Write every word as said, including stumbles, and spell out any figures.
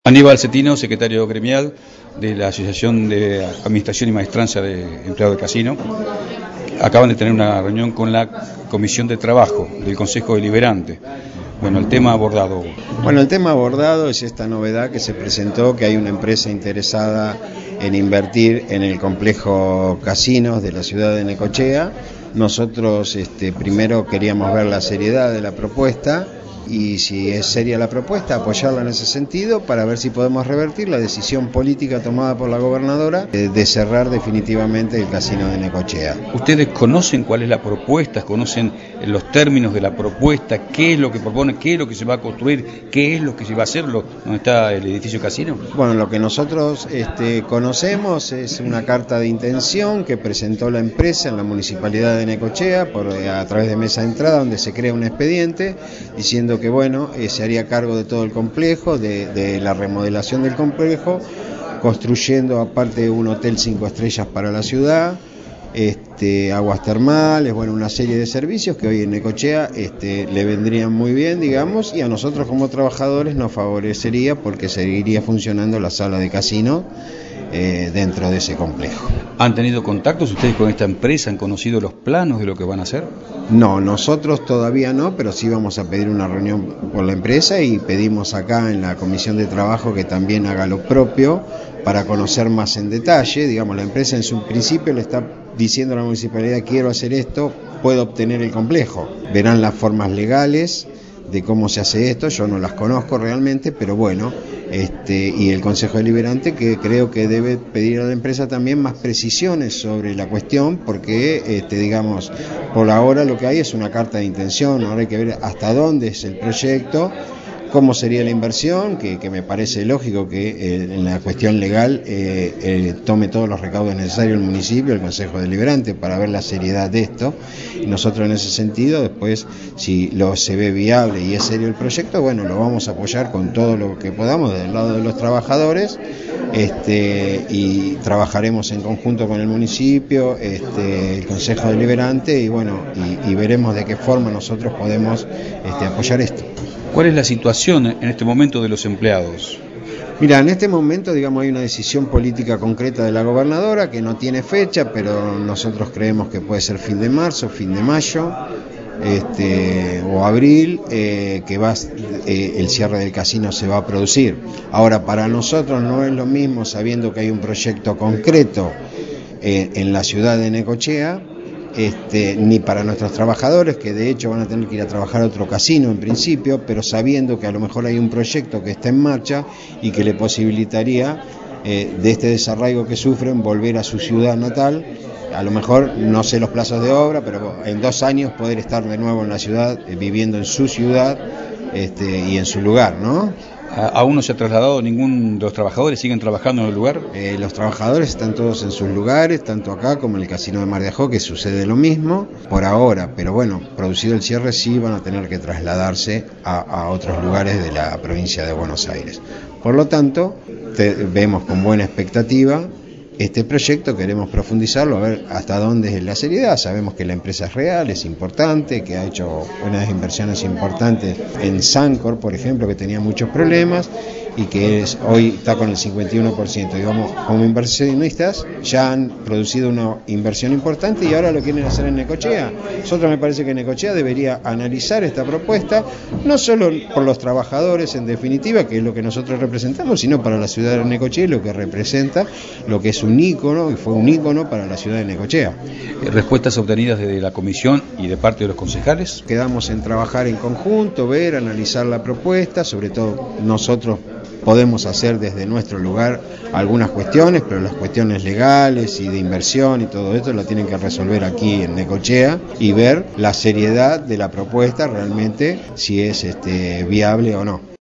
Aníbal Cetino, secretario gremial de la Asociación de Administración y Maestranza de Empleados de Casino. Acaban de tener una reunión con la Comisión de Trabajo del Consejo Deliberante. Bueno, el tema abordado. Bueno, el tema abordado es esta novedad que se presentó, que hay una empresa interesada en invertir en el complejo casinos de la ciudad de Necochea. Nosotros este, primero queríamos ver la seriedad de la propuesta y, si es seria la propuesta, apoyarla en ese sentido para ver si podemos revertir la decisión política tomada por la gobernadora de, de cerrar definitivamente el casino de Necochea. ¿Ustedes conocen cuál es la propuesta? ¿Conocen los términos de la propuesta? ¿Qué es lo que propone? ¿Qué es lo que se va a construir? ¿Qué es lo que se va a hacer? ¿Dónde está el edificio casino? Bueno, lo que nosotros este, conocemos es una carta de intención que presentó la empresa en la municipalidad de Necochea por, a través de mesa de entrada, donde se crea un expediente diciendo que bueno, eh, se haría cargo de todo el complejo, de, de la remodelación del complejo, construyendo aparte un hotel cinco estrellas para la ciudad, este, aguas termales, bueno, una serie de servicios que hoy en Necochea este, le vendrían muy bien, digamos, y a nosotros como trabajadores nos favorecería porque seguiría funcionando la sala de casino eh, dentro de ese complejo. ¿Han tenido contactos ustedes con esta empresa? ¿Han conocido los planos de lo que van a hacer? No, nosotros todavía no, pero sí vamos a pedir una reunión con la empresa y pedimos acá en la Comisión de Trabajo que también haga lo propio para conocer más en detalle. Digamos, la empresa en su principio le está diciendo a la municipalidad: quiero hacer esto, puedo obtener el complejo. Verán las formas legales de cómo se hace esto, yo no las conozco realmente, pero bueno, este, y el Consejo Deliberante que creo que debe pedir a la empresa también más precisiones sobre la cuestión, porque este, digamos, por ahora lo que hay es una carta de intención. Ahora hay que ver hasta dónde es el proyecto, cómo sería la inversión, que, que me parece lógico que eh, en la cuestión legal eh, eh, tome todos los recaudos necesarios el municipio, el Consejo Deliberante, para ver la seriedad de esto. Y nosotros en ese sentido, después, si lo se ve viable y es serio el proyecto, bueno, lo vamos a apoyar con todo lo que podamos del lado de los trabajadores, este, y trabajaremos en conjunto con el municipio, este, el Consejo Deliberante, y bueno, y, y veremos de qué forma nosotros podemos este, apoyar esto. ¿Cuál es la situación en este momento de los empleados? Mira, en este momento, digamos, hay una decisión política concreta de la gobernadora que no tiene fecha, pero nosotros creemos que puede ser fin de marzo, fin de mayo, este, o abril, eh, que va, eh, el cierre del casino se va a producir. Ahora, para nosotros no es lo mismo, sabiendo que hay un proyecto concreto eh, en la ciudad de Necochea, Este, ni para nuestros trabajadores, que de hecho van a tener que ir a trabajar a otro casino en principio, pero sabiendo que a lo mejor hay un proyecto que está en marcha y que le posibilitaría eh, de este desarraigo que sufren volver a su ciudad natal. A lo mejor no sé los plazos de obra, pero en dos años poder estar de nuevo en la ciudad, eh, viviendo en su ciudad este, y en su lugar, ¿no? ¿Aún no se ha trasladado ningún de los trabajadores? ¿Siguen trabajando en el lugar? Eh, los trabajadores están todos en sus lugares, tanto acá como en el Casino de Mar de Ajó, que sucede lo mismo por ahora, pero bueno, producido el cierre sí van a tener que trasladarse a, a otros lugares de la provincia de Buenos Aires. Por lo tanto, te, vemos con buena expectativa este proyecto, queremos profundizarlo, a ver hasta dónde es la seriedad. Sabemos que la empresa es real, es importante, que ha hecho unas inversiones importantes en Sancor, por ejemplo, que tenía muchos problemas y que es, hoy está con el cincuenta y uno por ciento. Digamos, como inversionistas ya han producido una inversión importante y ahora lo quieren hacer en Necochea. Nosotros me parece que Necochea debería analizar esta propuesta, no solo por los trabajadores en definitiva, que es lo que nosotros representamos, sino para la ciudad de Necochea, lo que representa, lo que es un ícono, y fue un ícono para la ciudad de Necochea. ¿Respuestas obtenidas de la comisión y de parte de los concejales? Quedamos en trabajar en conjunto, ver, analizar la propuesta, sobre todo nosotros podemos hacer desde nuestro lugar algunas cuestiones, pero las cuestiones legales y de inversión y todo esto lo tienen que resolver aquí en Necochea y ver la seriedad de la propuesta realmente, si es este, viable o no.